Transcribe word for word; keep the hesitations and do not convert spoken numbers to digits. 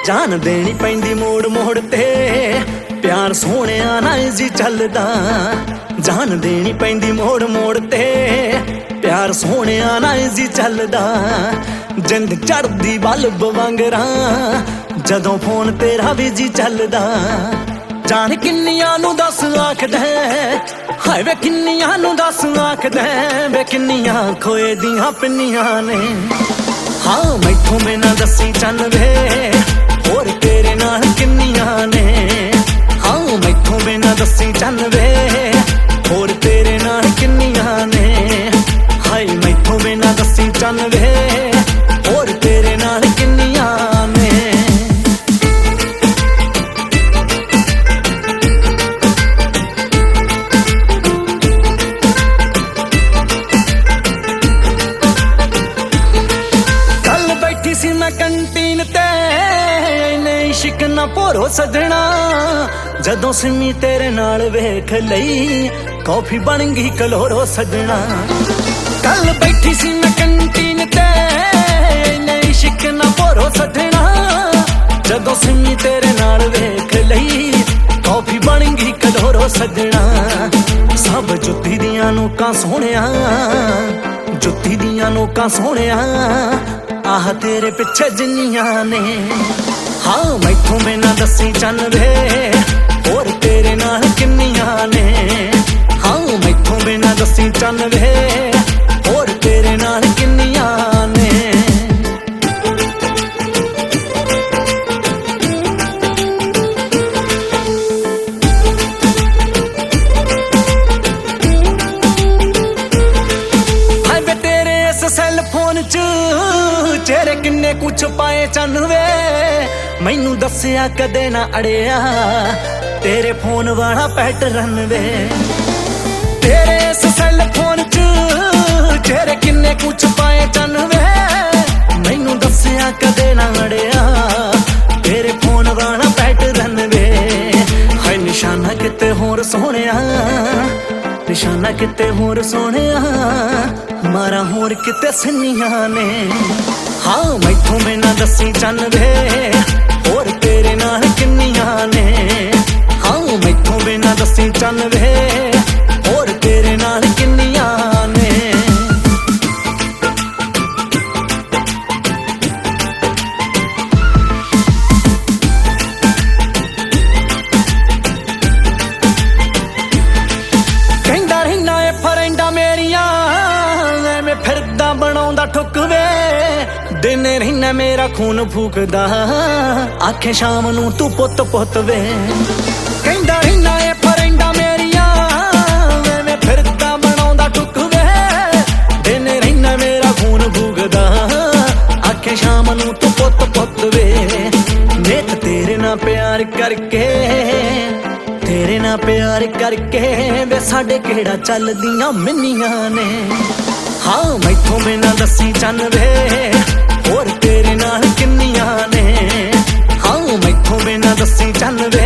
जान देनी पैंदी मोड़ मोड़ ते प्यार सोहणिया ना जी चलदा। जान देनी पैंदी मोड़ मोड़ ते प्यार सोहणिया ना जी चलदा। जिंद चढ़दी बल्ब वांगरा जदों फोन तेरा भी जी चलदा। जान किन्नियां नूं दस आखदा हाय वे किन्नियां नूं दस आखदा वे किन्नियां खोए दियां पिन्नियां ने। हाँ मैथों बिना दसी चन वे होर तेरे नाल किन्नियां ने। हाँ मैथों बिना दसी चन वे होर तेरे नाल किन्नियां ने। हाय मैथों बिना दसी चन वे होर तेरे नाल किन्नियां ने। सी मैं कंटीन ते नहीं इश्क ना भोरो सजना। जदों सिमी तेरे नाल वेख लई कॉफी बन गई कलोरो सजना। कल बैठी सी मैं कंटीन ते नहीं इश्क ना भोरो सजना। जदों सिमी तेरे नाल वेख लई कॉफी बन गई कलोरो सजना। सब जुत्ती दियां नोकां सोहणिया जुत्ती दियां नोकां सोहणिया आह तेरे पिछे जिन्नियां ने। हाँ मैथों बिना दसी चन वे होर तेरे नाल किन्नियां ने। हाँ मैथों बिना दसी चन वे होर तेरे नाल किन्नियां ने। हाय वे तेरे इस सैल फोन च चेहरे किन्ने कुछ पाए चन वे मैनू दसिया कदे ना अड़िया तेरे फोन वाला पैटर्न वे। तेरे इस सैल फोन च चेहरे किन्ने कुछ पाए चन वे मैनू दसिया कदे ना अड़िया तेरे फोन वाला पैटर्न वे। हाय निशाना किते होर सोहणिया निशाना किते होर सोहणिया मारा होर किते सन्नियां ने। हाँ मैथों बिना दसी चन वे होर तेरे नाल किन्नियां ने। हाँ मैथों बिना दसी चन वे होर तेरे नाल किन्नियां ने। कहंदा रहना ए फ्रेंडा मेरियां मैं फिरदा बनाउंदा ठुक वे। दिन रहना मेरा खून फूकदा आखे शाम नू तू पुत पुत वे। कहंदा रहना ए फ्रेंडा मेरियां मैं फिरदा बनाउंदा ठुक वे। दिन रहना मेरा खून फूकदा आखे शाम नू तू पुत पुत वे। नित तेरे नाल प्यार करके तेरे नाल प्यार करके वे साडे केड़ा चलदियां मिन्नियां ने। हाँ मैथों बिना दसी चन वे होर तेरे नाल किन्नियां ने। हाँ मैथों बिना दसी चन वे